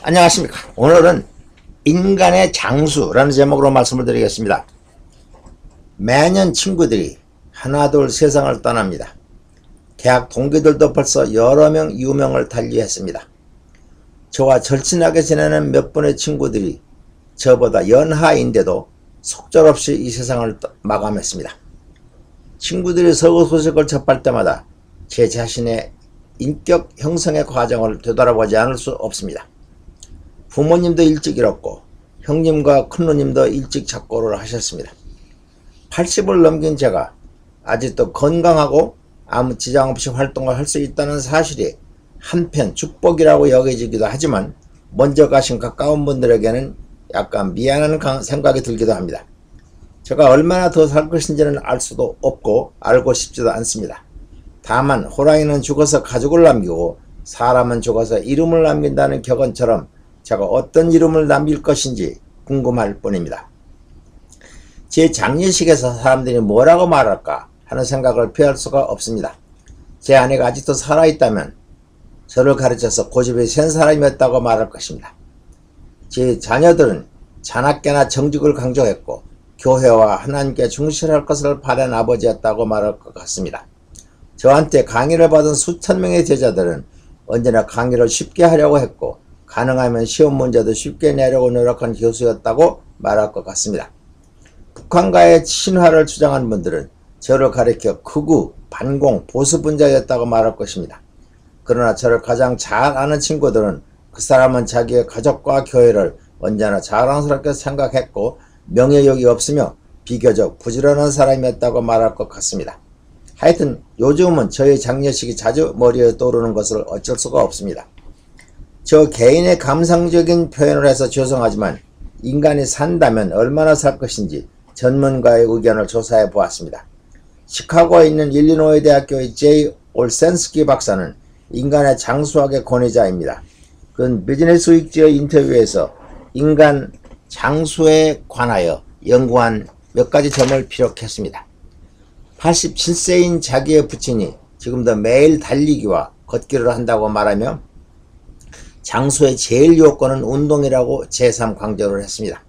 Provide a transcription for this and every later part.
안녕하십니까. 오늘은 인간의 장수라는 제목으로 말씀을 드리겠습니다. 매년 친구들이 하나둘 세상을 떠납니다. 대학 동기들도 벌써 여러 명 유명을 달리했습니다. 저와 절친하게 지내는 몇 분의 친구들이 저보다 연하인데도 속절없이 이 세상을 마감했습니다. 친구들이 서거 소식을 접할 때마다 제 자신의 인격 형성의 과정을 되돌아보지 않을 수 없습니다. 부모님도 일찍 잃었고 형님과 큰누님도 일찍 작고를 하셨습니다. 80을 넘긴 제가 아직도 건강하고 아무 지장 없이 활동을 할 수 있다는 사실이 한편 축복이라고 여겨지기도 하지만 먼저 가신 가까운 분들에게는 약간 미안한 생각이 들기도 합니다. 제가 얼마나 더 살 것인지는 알 수도 없고 알고 싶지도 않습니다. 다만 호랑이는 죽어서 가죽을 남기고 사람은 죽어서 이름을 남긴다는 격언처럼 제가 어떤 이름을 남길 것인지 궁금할 뿐입니다. 제 장례식에서 사람들이 뭐라고 말할까 하는 생각을 피할 수가 없습니다. 제 아내가 아직도 살아있다면 저를 가르쳐서 고집이 센 사람이었다고 말할 것입니다. 제 자녀들은 자나깨나 정직을 강조했고 교회와 하나님께 충실할 것을 바란 아버지였다고 말할 것 같습니다. 저한테 강의를 받은 수천 명의 제자들은 언제나 강의를 쉽게 하려고 했고 가능하면 시험 문제도 쉽게 내려고 노력한 교수였다고 말할 것 같습니다. 북한과의 친화를 주장한 분들은 저를 가리켜 극우, 반공, 보수분자였다고 말할 것입니다. 그러나 저를 가장 잘 아는 친구들은 그 사람은 자기의 가족과 교회를 언제나 자랑스럽게 생각했고 명예욕이 없으며 비교적 부지런한 사람이었다고 말할 것 같습니다. 하여튼 요즘은 저의 장례식이 자주 머리에 떠오르는 것을 어쩔 수가 없습니다. 저 개인의 감상적인 표현을 해서 죄송하지만 인간이 산다면 얼마나 살 것인지 전문가의 의견을 조사해 보았습니다. 시카고에 있는 일리노이 대학교의 제이 올센스키 박사는 인간의 장수학의 권위자입니다. 그는 비즈니스 위크의 인터뷰에서 인간 장수에 관하여 연구한 몇 가지 점을 피력했습니다. 87세인 자기의 부친이 지금도 매일 달리기와 걷기를 한다고 말하며 장수의 제일 요건은 운동이라고 재삼 강조를 했습니다.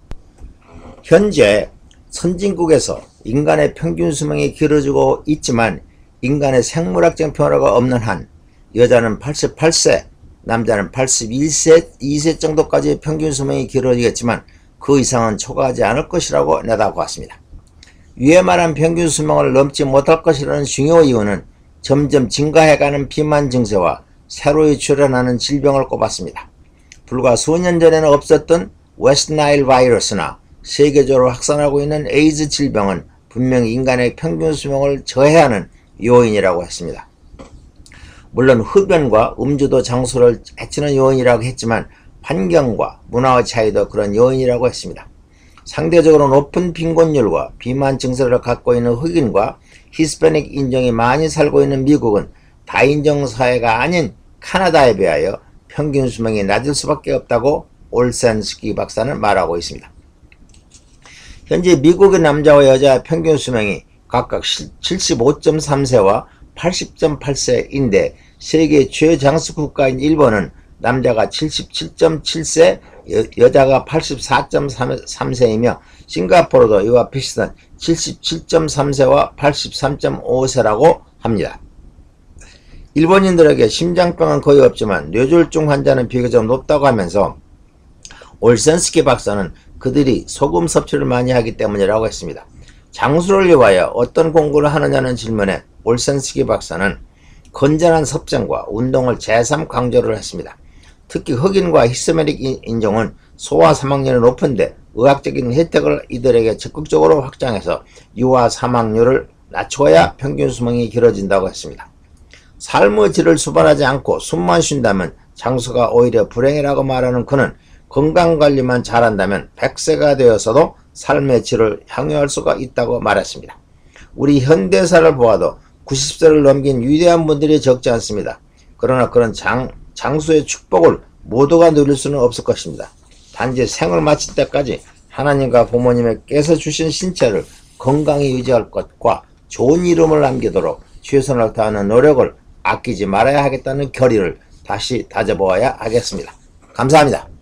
현재 선진국에서 인간의 평균 수명이 길어지고 있지만 인간의 생물학적 변화가 없는 한 여자는 88세, 남자는 81세 정도까지 평균 수명이 길어지겠지만 그 이상은 초과하지 않을 것이라고 내다보았습니다. 위에 말한 평균 수명을 넘지 못할 것이라는 중요 이유는 점점 증가해가는 비만 증세와 새로이 출현하는 질병을 꼽았습니다. 불과 수년 전에는 없었던 웨스트나일 바이러스나 세계적으로 확산하고 있는 에이즈 질병은 분명히 인간의 평균 수명을 저해하는 요인이라고 했습니다. 물론 흡연과 음주도 장수를 해치는 요인이라고 했지만 환경과 문화의 차이도 그런 요인이라고 했습니다. 상대적으로 높은 빈곤율과 비만 증세를 갖고 있는 흑인과 히스패닉 인종이 많이 살고 있는 미국은 다인종 사회가 아닌 카나다에 비하여 평균 수명이 낮을 수밖에 없다고 올센스키 박사는 말하고 있습니다. 현재 미국의 남자와 여자 평균 수명이 각각 75.3세와 80.8세인데 세계 최장수 국가인 일본은 남자가 77.7세, 여자가 84.3세이며 싱가포르도 이와 비슷한 77.3세와 83.5세라고 합니다. 일본인들에게 심장병은 거의 없지만 뇌졸중 환자는 비교적 높다고 하면서 올센스키 박사는 그들이 소금 섭취를 많이 하기 때문이라고 했습니다. 장수를 위하여 어떤 공부를 하느냐는 질문에 올센스키 박사는 건전한 섭정과 운동을 재삼 강조를 했습니다. 특히 흑인과 히스패닉 인종은 소아 사망률이 높은데 의학적인 혜택을 이들에게 적극적으로 확장해서 유아 사망률을 낮춰야 평균 수명이 길어진다고 했습니다. 삶의 질을 수반하지 않고 숨만 쉰다면 장수가 오히려 불행이라고 말하는 그는 건강관리만 잘한다면 100세가 되어서도 삶의 질을 향유할 수가 있다고 말했습니다. 우리 현대사를 보아도 90세를 넘긴 위대한 분들이 적지 않습니다. 그러나 그런 장수의 축복을 모두가 누릴 수는 없을 것입니다. 단지 생을 마칠 때까지 하나님과 부모님께서 주신 신체를 건강히 유지할 것과 좋은 이름을 남기도록 최선을 다하는 노력을 아끼지 말아야 하겠다는 결의를 다시 다져보아야 하겠습니다. 감사합니다.